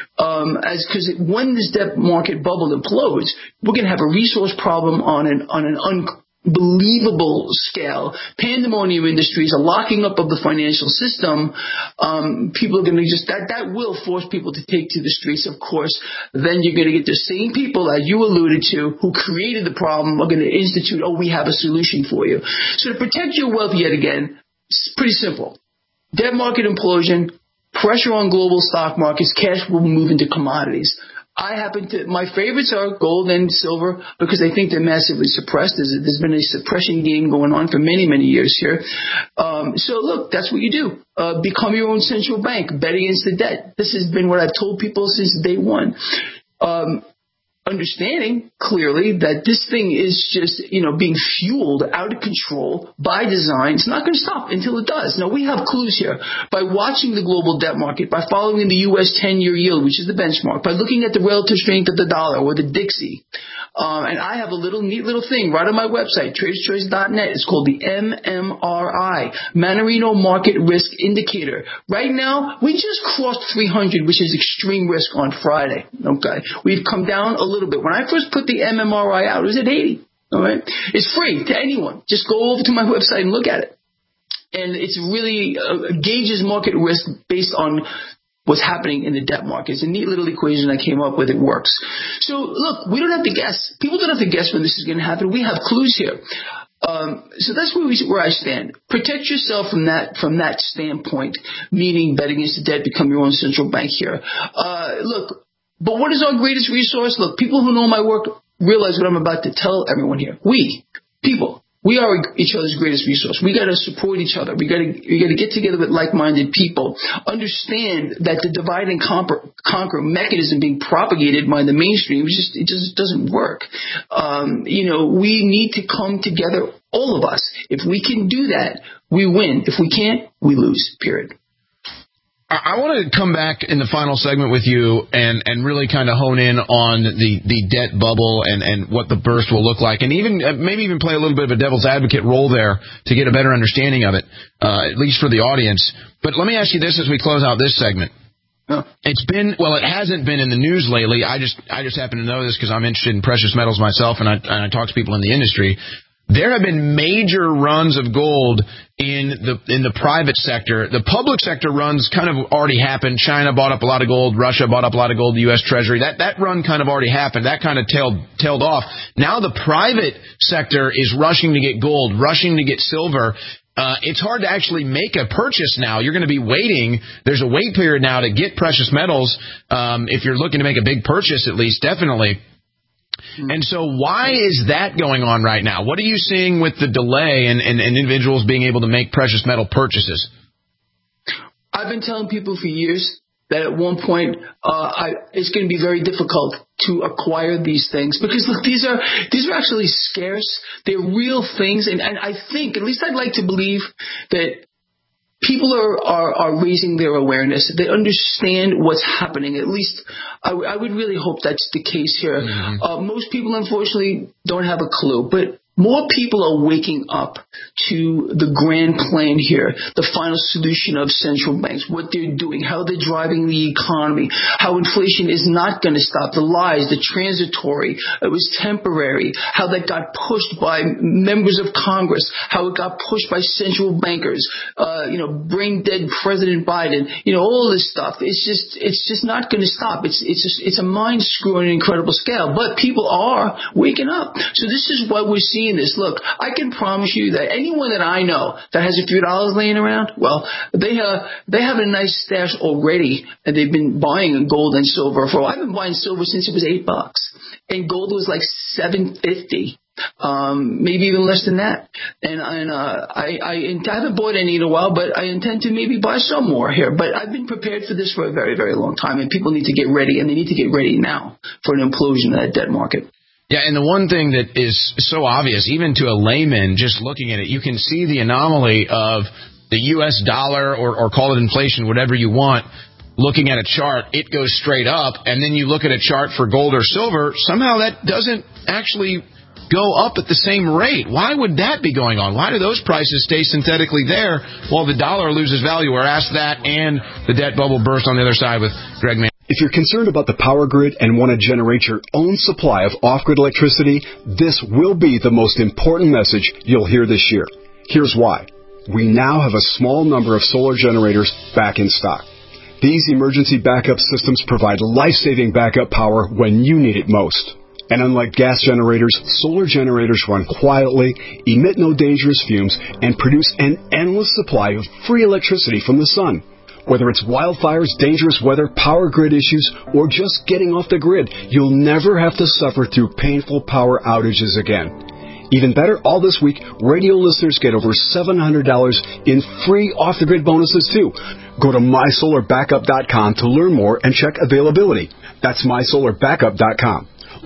um, as because when this debt market bubble implodes, we're going to have a resource problem on an on an un. Unbelievable scale. Pandemonium industries, a locking up of the financial system. Um, people are going to just, that, that will force people to take to the streets, of course. Then you're going to get the same people, as you alluded to, who created the problem, are going to institute, oh, we have a solution for you. So to protect your wealth yet again, it's pretty simple. Debt market implosion, pressure on global stock markets, cash will move into commodities. I happen to, my favorites are gold and silver because I think they're massively suppressed. There's, there's been a suppression game going on for many, many years here. Um, so look, that's what you do. Uh, become your own central bank. Bet against the debt. This has been what I've told people since day one. Um, understanding clearly that this thing is just, you know, being fueled out of control by design. It's not going to stop until it does. Now, we have clues here. By watching the global debt market, by following the U S ten-year yield, which is the benchmark, by looking at the relative strength of the dollar or the Dixie. Um, and I have a little neat little thing right on my website, traders choice dot net. It's called the M M R I, Mannarino Market Risk Indicator. Right now, we just crossed three hundred, which is extreme risk on Friday. Okay. We've come down a little bit. When I first put the M M R I out, it was at eighty. All right. It's free to anyone. Just go over to my website and look at it. And it's really uh, gauges market risk based on what's happening in the debt market. It's a neat little equation I came up with. It works. So, look, we don't have to guess. People don't have to guess when this is going to happen. We have clues here. Um, so that's where, we, where I stand. Protect yourself from that from that standpoint, meaning bet against the debt, become your own central bank here. Uh, look, but what is our greatest resource? Look, people who know my work realize what I'm about to tell everyone here. We, people. We are each other's greatest resource. We got to support each other. We got to we got to get together with like-minded people. Understand that the divide and conquer, conquer mechanism being propagated by the mainstream is just it just doesn't work. Um, you know, we need to come together, all of us. If we can do that, we win. If we can't, we lose. Period. I want to come back in the final segment with you and, and really kind of hone in on the, the debt bubble and, and what the burst will look like, and even uh, maybe even play a little bit of a devil's advocate role there to get a better understanding of it, uh, at least for the audience. But let me ask you this as we close out this segment. Oh. It's been, well, it hasn't been in the news lately. I just I just happen to know this because I'm interested in precious metals myself, and I, and I talk to people in the industry. There have been major runs of gold in the in the private sector. The public sector runs kind of already happened. China bought up a lot of gold. Russia bought up a lot of gold. The U S Treasury. That that run kind of already happened. That kind of tailed tailed off. Now the private sector is rushing to get gold, rushing to get silver. Uh, it's hard to actually make a purchase now. You're going to be waiting. There's a wait period now to get precious metals. Um, if you're looking to make a big purchase, at least, definitely. And so why is that going on right now? What are you seeing with the delay in, in, in individuals being able to make precious metal purchases? I've been telling people for years that at one point uh, I, it's going to be very difficult to acquire these things because, look, these are these are actually scarce. They're real things. And, and I think, at least I'd like to believe that people are, are, are raising their awareness. They understand what's happening. At least I, I would really hope that's the case here. Mm-hmm. Uh, most people, unfortunately, don't have a clue. But more people are waking up to the grand plan here, the final solution of central banks, what they're doing, how they're driving the economy, how inflation is not going to stop, the lies, the transitory, it was temporary, how that got pushed by members of Congress, how it got pushed by central bankers, uh, you know, brain dead President Biden, you know, all this stuff. It's just, it's just not going to stop. It's, it's just, it's a mind screw on an incredible scale, but people are waking up. So this is what we're seeing. This. Look, I can promise you that anyone that I know that has a few dollars laying around, well, they have they have a nice stash already, and they've been buying gold and silver for. I've been buying silver since it was eight bucks, and gold was like seven fifty, um, maybe even less than that. And, and uh, I, I, I haven't bought any in a while, but I intend to maybe buy some more here. But I've been prepared for this for a very, very long time, and people need to get ready, and they need to get ready now for an implosion of that debt market. Yeah, and the one thing that is so obvious, even to a layman just looking at it, you can see the anomaly of the U S dollar, or, or call it inflation, whatever you want. Looking at a chart, it goes straight up, and then you look at a chart for gold or silver, somehow that doesn't actually go up at the same rate. Why would that be going on? Why do those prices stay synthetically there while the dollar loses value? We're asked that, and the debt bubble burst on the other side with Greg Mann. If you're concerned about the power grid and want to generate your own supply of off-grid electricity, this will be the most important message you'll hear this year. Here's why. We now have a small number of solar generators back in stock. These emergency backup systems provide life-saving backup power when you need it most. And unlike gas generators, solar generators run quietly, emit no dangerous fumes, and produce an endless supply of free electricity from the sun. Whether it's wildfires, dangerous weather, power grid issues, or just getting off the grid, you'll never have to suffer through painful power outages again. Even better, all this week, radio listeners get over seven hundred dollars in free off-the-grid bonuses, too. Go to my solar backup dot com to learn more and check availability. That's my solar backup dot com.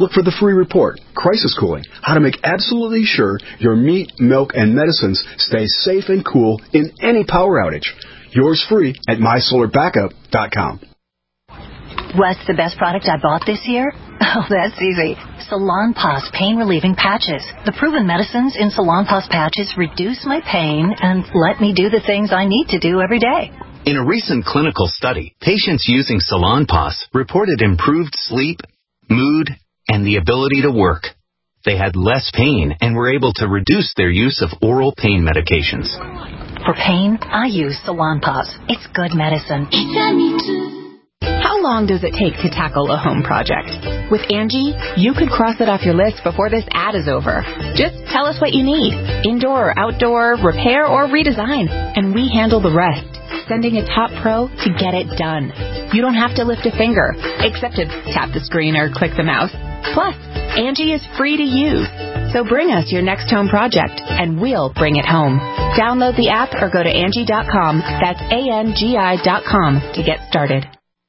Look for the free report, Crisis Cooling, how to make absolutely sure your meat, milk, and medicines stay safe and cool in any power outage. Yours free at my solar backup dot com. What's the best product I bought this year? Oh, that's easy. Salonpas pain-relieving patches. The proven medicines in Salonpas patches reduce my pain and let me do the things I need to do every day. In a recent clinical study, patients using Salonpas reported improved sleep, mood, and the ability to work. They had less pain and were able to reduce their use of oral pain medications. For pain, I use Salonpas. It's good medicine. How long does it take to tackle a home project? With Angie, you could cross it off your list before this ad is over. Just tell us what you need, indoor or outdoor, repair or redesign, and we handle the rest, sending a top pro to get it done. You don't have to lift a finger, except to tap the screen or click the mouse. Plus, Angie is free to use. So bring us your next home project, and we'll bring it home. Download the app or go to Angie dot com. That's A N G I dot com to get started.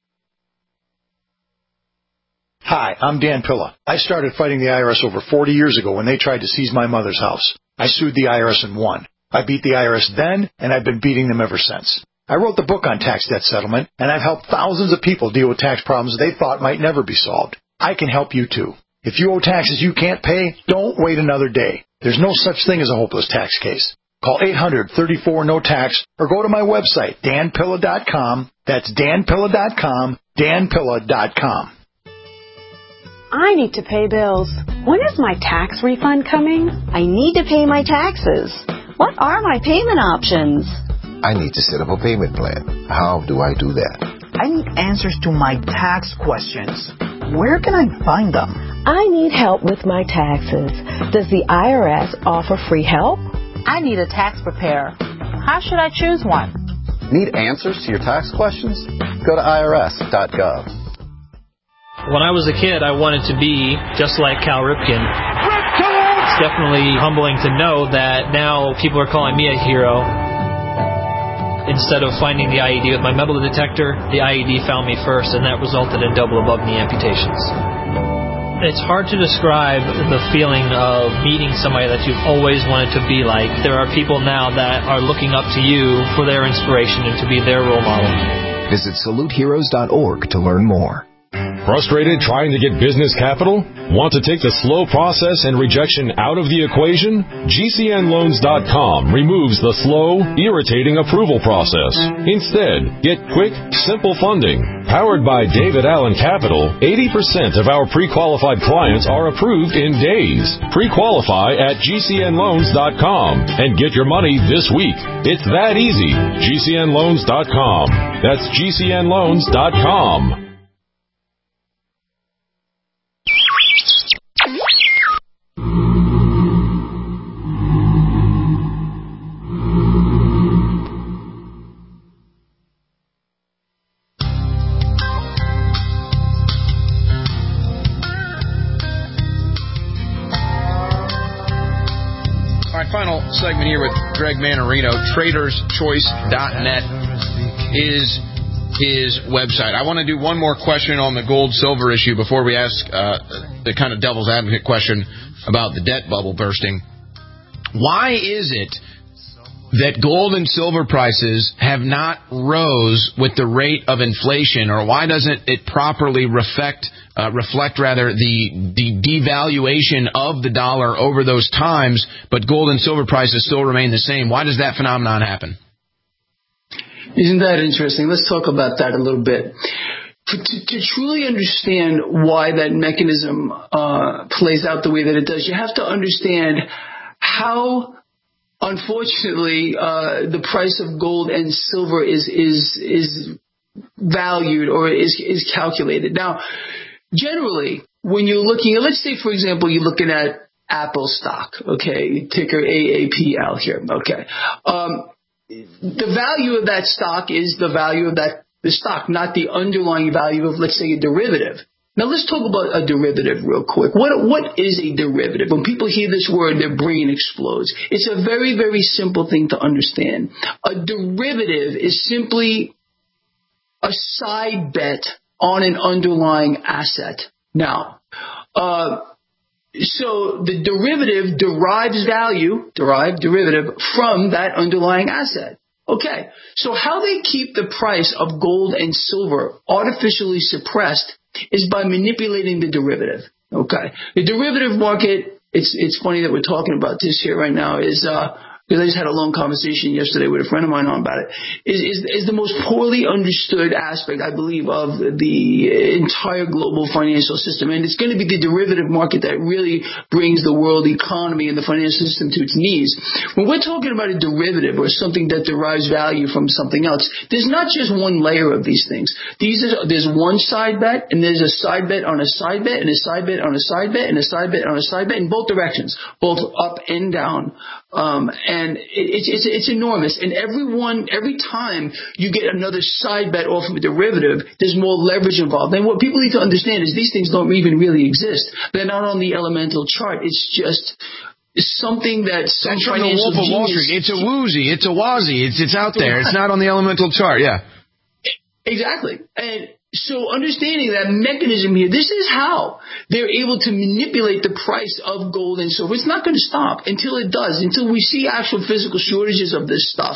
Hi, I'm Dan Pilla. I started fighting the I R S over forty years ago when they tried to seize my mother's house. I sued the I R S and won. I beat the I R S then, and I've been beating them ever since. I wrote the book on tax debt settlement, and I've helped thousands of people deal with tax problems they thought might never be solved. I can help you too. If you owe taxes you can't pay, don't wait another day. There's no such thing as a hopeless tax case. Call eight hundred, thirty-four, no tax or go to my website, dan pilla dot com. That's dan pilla dot com, dan pilla dot com. I need to pay bills. When is my tax refund coming? I need to pay my taxes. What are my payment options? I need to set up a payment plan. How do I do that? I need answers to my tax questions. Where can I find them? I need help with my taxes. Does the I R S offer free help? I need a tax preparer. How should I choose one? Need answers to your tax questions? Go to I R S dot gov. When I was a kid, I wanted to be just like Cal Ripken. It's definitely humbling to know that now people are calling me a hero. Instead of finding the I E D with my metal detector, the I E D found me first, and that resulted in double above-knee amputations. It's hard to describe the feeling of meeting somebody that you've always wanted to be like. There are people now that are looking up to you for their inspiration and to be their role model. Visit salute heroes dot org to learn more. Frustrated trying to get business capital? Want to take the slow process and rejection out of the equation? G C N loans dot com removes the slow, irritating approval process. Instead, get quick, simple funding. Powered by David Allen Capital, eighty percent of our pre-qualified clients are approved in days. Pre-qualify at G C N loans dot com and get your money this week. It's that easy. G C N loans dot com. That's G C N loans dot com. Final segment here with Greg Manarino. Traders Choice dot net is his website. I want to do one more question on the gold-silver issue before we ask uh, the kind of devil's advocate question about the debt bubble bursting. Why is it that gold and silver prices have not rose with the rate of inflation, or why doesn't it properly reflect Uh, reflect rather the the devaluation of the dollar over those times, but gold and silver prices still remain the same? Why does that phenomenon happen? Isn't that interesting? Let's talk about that a little bit. To, to, to truly understand why that mechanism uh, plays out the way that it does, you have to understand how, unfortunately, uh, the price of gold and silver is is is valued or is is calculated. Now, generally, when you're looking at, let's say, for example, you're looking at Apple stock, okay, ticker A A P L here, okay. Um, the value of that stock is the value of that the stock, not the underlying value of, let's say, a derivative. Now, let's talk about a derivative real quick. What What is a derivative? When people hear this word, their brain explodes. It's a very, very simple thing to understand. A derivative is simply a side bet on an underlying asset. Now, Uh, so the derivative derives value, derived derivative, from that underlying asset. Okay, so how they keep the price of gold and silver artificially suppressed is by manipulating the derivative. Okay, the derivative market, it's it's funny that we're talking about this here right now, is uh because I just had a long conversation yesterday with a friend of mine on about it, is, is, is the most poorly understood aspect, I believe, of the entire global financial system. And it's going to be the derivative market that really brings the world economy and the financial system to its knees. When we're talking about a derivative or something that derives value from something else, there's not just one layer of these things. These are, there's one side bet, and there's a side bet on a side bet, and a side bet on a side bet, and a side bet on a side bet in both directions, both up and down. Um, and it's, it's, it's enormous. And everyone, every time you get another side bet off of a derivative, there's more leverage involved. And what people need to understand is these things don't even really exist. They're not on the elemental chart. It's just something that some That's from the Wolf of Wall Street. It's a woozy. It's a wazzy. It's, it's out there. It's not on the elemental chart. Yeah. Exactly. And so understanding that mechanism here, this is how they're able to manipulate the price of gold and silver. It's not going to stop until it does, until we see actual physical shortages of this stuff,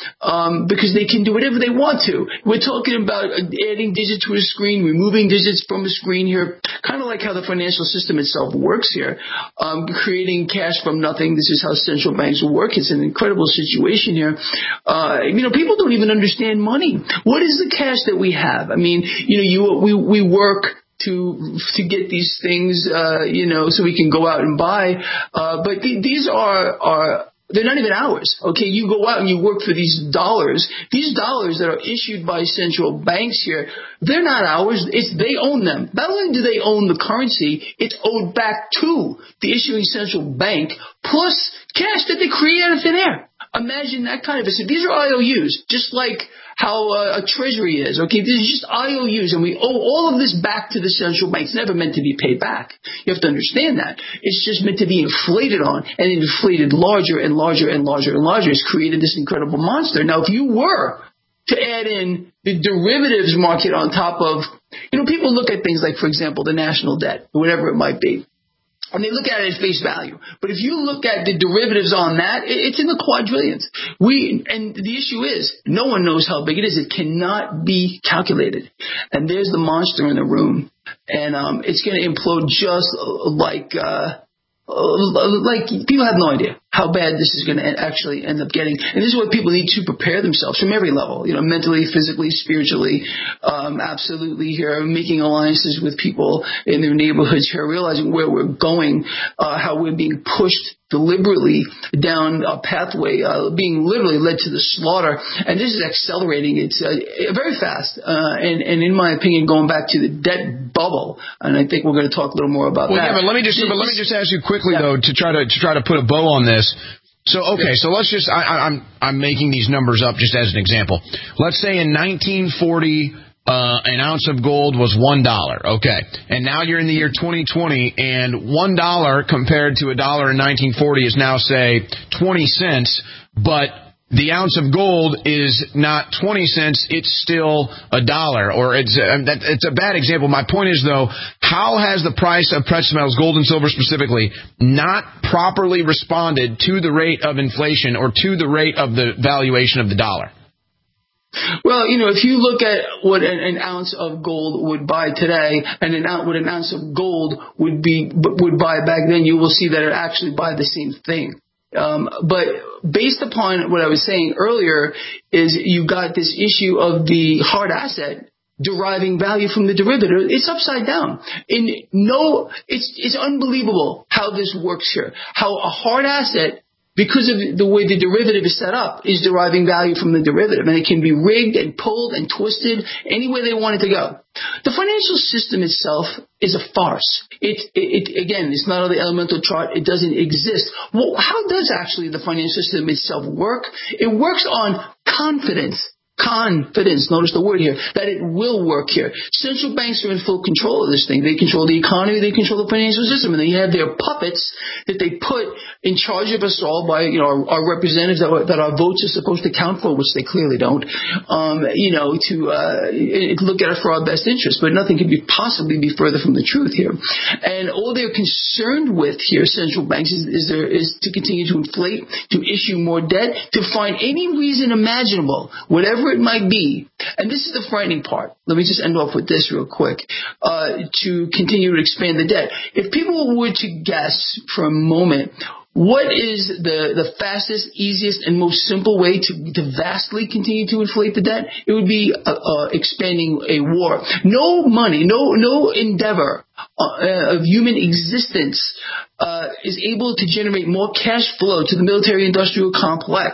um, because they can do whatever they want to. We're talking about adding digits to a screen, removing digits from a screen here, kind of like how the financial system itself works here, um, creating cash from nothing. This is how central banks work. It's an incredible situation here. Uh, you know, people don't even understand money. What is the cash that we have? I mean, you know, you we we work to to get these things, uh, you know, so we can go out and buy. Uh, but th- these are are they're not even ours. Okay, you go out and you work for these dollars. These dollars that are issued by central banks here, they're not ours. It's they own them. Not only do they own the currency, it's owed back to the issuing central bank plus cash that they create out of thin air. Imagine that kind of a. These are I O Us, just like how uh, a treasury is. Okay, this is just I O Us, and we owe all of this back to the central bank. It's never meant to be paid back. You have to understand that. It's just meant to be inflated on, and inflated larger and larger and larger and larger. It's created this incredible monster. Now, if you were to add in the derivatives market on top of, you know, people look at things like, for example, the national debt, or whatever it might be, and they look at it at face value. But if you look at the derivatives on that, it's in the quadrillions. We, and the issue is, no one knows how big it is. It cannot be calculated. And there's the monster in the room. And um, it's going to implode just like, uh, like people have no idea how bad this is going to actually end up getting. And this is what people need to prepare themselves from every level, you know, mentally, physically, spiritually, um, absolutely here, making alliances with people in their neighborhoods here, realizing where we're going, uh, how we're being pushed deliberately down a pathway, uh, being literally led to the slaughter. And this is accelerating. It's uh, very fast. Uh, and, and in my opinion, going back to the debt bubble, and I think we're going to talk a little more about well, that. Yeah, but let me just, but let me just ask you quickly, yeah. though, to try to, to try to put a bow on this. So, okay, so let's just, I, I'm, I'm making these numbers up just as an example. Let's say in nineteen forty, Uh, an ounce of gold was one dollar. Okay. And now you're in the year twenty twenty, and one dollar compared to a dollar in nineteen forty is now, say, twenty cents, but the ounce of gold is not twenty cents, it's still a dollar, or it's a, it's a bad example. My point is, though, how has the price of precious metals, gold and silver specifically, not properly responded to the rate of inflation or to the rate of the valuation of the dollar? Well, you know, if you look at what an, an ounce of gold would buy today, and an what an ounce of gold would be would buy back then, you will see that it actually buy the same thing. Um, but based upon what I was saying earlier, is you got this issue of the hard asset deriving value from the derivative. It's upside down. In no, it's it's unbelievable how this works here. How a hard asset, because of the way the derivative is set up, is deriving value from the derivative. And it can be rigged and pulled and twisted any way they want it to go. The financial system itself is a farce. It, it, it again, it's not on the elemental chart. It doesn't exist. Well, how does actually the financial system itself work? It works on confidence. confidence, notice the word here, that it will work here. Central banks are in full control of this thing. They control the economy, they control the financial system, and then you have their puppets that they put in charge of us all by, you know, our, our representatives that, that our votes are supposed to count for, which they clearly don't, um, you know, to uh, look at it for our best interest. But nothing could be possibly be further from the truth here. And all they're concerned with here, central banks, is, is, there, is to continue to inflate, to issue more debt, to find any reason imaginable, whatever it might be. And this is the frightening part. Let me just end off with this real quick. Uh, to continue to expand the debt. If people were to guess for a moment, what is the, the fastest, easiest, and most simple way to, to vastly continue to inflate the debt? It would be uh, uh, expanding a war. No money, no no endeavor uh, of human existence uh, is able to generate more cash flow to the military-industrial complex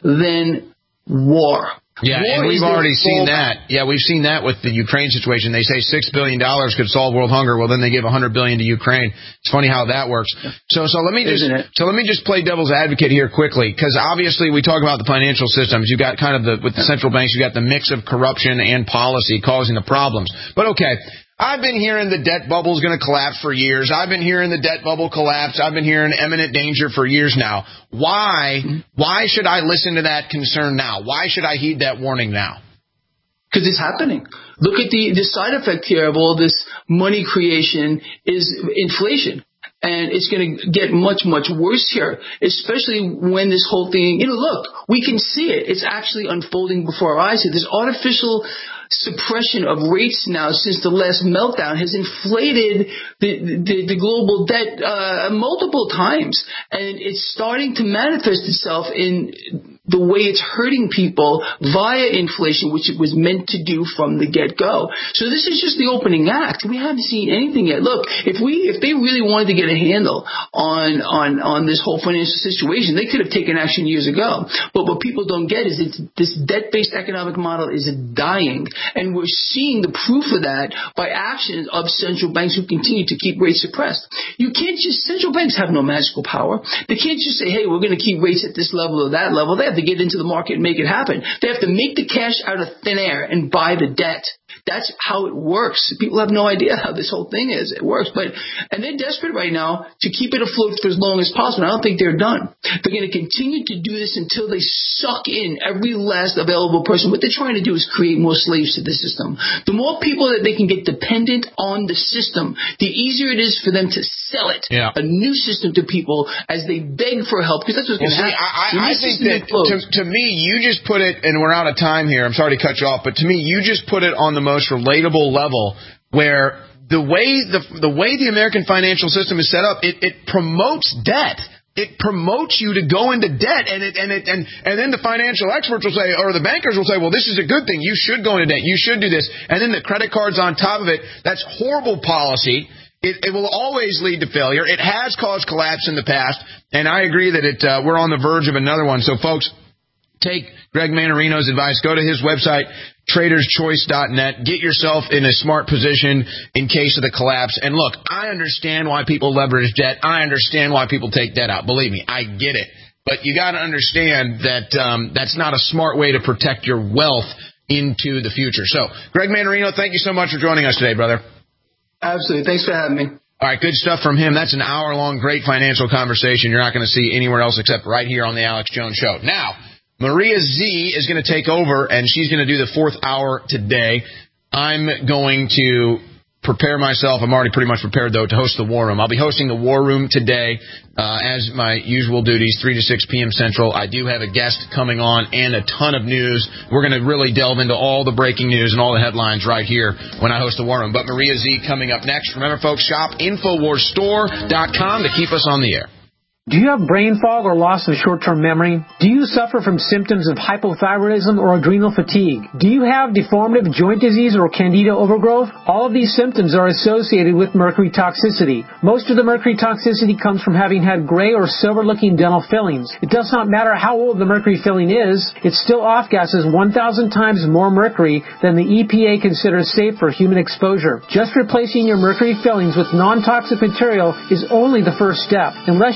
than war. Yeah, War and we've already seen that. Yeah, we've seen that with the Ukraine situation. They say six billion dollars could solve world hunger. Well, then they give one hundred billion dollars to Ukraine. It's funny how that works. So so let me just so let me just play devil's advocate here quickly, because obviously we talk about the financial systems. You've got kind of the, with the central banks, you've got the mix of corruption and policy causing the problems. But okay, I've been hearing the debt bubble is going to collapse for years. I've been hearing the debt bubble collapse. I've been hearing imminent danger for years now. Why, why should I listen to that concern now? Why should I heed that warning now? Because it's happening. Look at the, the side effect here of all this money creation is inflation. And it's going to get much, much worse here, especially when this whole thing, you know, look, we can see it. It's actually unfolding before our eyes here. This artificial suppression of rates now since the last meltdown has inflated the, the, the global debt uh, multiple times. And it's starting to manifest itself in the way it's hurting people via inflation, which it was meant to do from the get-go. So this is just the opening act. We haven't seen anything yet. Look, if we if they really wanted to get a handle on on on this whole financial situation, they could have taken action years ago. But what people don't get is it's, this debt-based economic model is dying, and we're seeing the proof of that by actions of central banks who continue to keep rates suppressed. You can't just central banks have no magical power. They can't just say, hey, we're going to keep rates at this level or that level. They have to get into the market and make it happen. They have to make the cash out of thin air and buy the debt. That's how it works. People have no idea how this whole thing is. It works. But and they're desperate right now to keep it afloat for as long as possible. I don't think they're done. They're going to continue to do this until they suck in every last available person. What they're trying to do is create more slaves to the system. The more people that they can get dependent on the system, the easier it is for them to sell it, yeah. a new system to people as they beg for help. Because that's what's going to well, happen. I, I, I think that to, to me, you just put it, and we're out of time here. I'm sorry to cut you off, but to me, you just put it on the most relatable level, where the way the the way the American financial system is set up, it, it promotes debt. It promotes you to go into debt, and it and it and and then the financial experts will say, or the bankers will say, well, this is a good thing. You should go into debt. You should do this, and then the credit cards on top of it. That's horrible policy. It, it will always lead to failure. It has caused collapse in the past, and I agree that it uh, we're on the verge of another one. So, folks, take Greg Manarino's advice. Go to his website, traders choice dot net. Get yourself in a smart position in case of the collapse. And look, I understand why people leverage debt. I understand why people take debt out. Believe me, I get it. But you got to understand that um, that's not a smart way to protect your wealth into the future. So, Greg Manarino, thank you so much for joining us today, brother. Absolutely. Thanks for having me. All right, good stuff from him. That's an hour-long great financial conversation you're not going to see anywhere else except right here on the Alex Jones Show. Now, Maria Z is going to take over, and she's going to do the fourth hour today. I'm going to prepare myself. I'm already pretty much prepared, though, to host the War Room. I'll be hosting the War Room today, uh, as my usual duties, three to six p.m. Central. I do have a guest coming on and a ton of news. We're going to really delve into all the breaking news and all the headlines right here when I host the War Room. But Maria Z coming up next. Remember, folks, shop Infowars Store dot com to keep us on the air. Do you have brain fog or loss of short-term memory? Do you suffer from symptoms of hypothyroidism or adrenal fatigue? Do you have deformative joint disease or candida overgrowth? All of these symptoms are associated with mercury toxicity. Most of the mercury toxicity comes from having had gray or silver-looking dental fillings. It does not matter how old the mercury filling is, it still off-gases one thousand times more mercury than the E P A considers safe for human exposure. Just replacing your mercury fillings with non-toxic material is only the first step. Unless you apply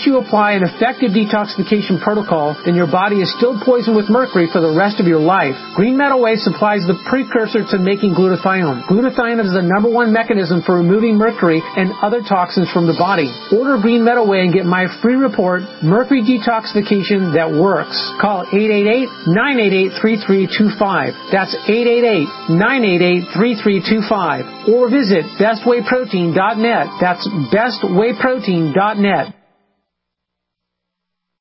apply an effective detoxification protocol, then your body is still poisoned with mercury for the rest of your life. Green Meadow Way supplies the precursor to making glutathione. Glutathione is the number one mechanism for removing mercury and other toxins from the body. Order Green Meadow Way and get my free report, Mercury Detoxification That Works. Call eight eight eight, nine eight eight, three three two five. That's eight eight eight, nine eight eight, three three two five. Or visit best way protein dot net. That's best way protein dot net.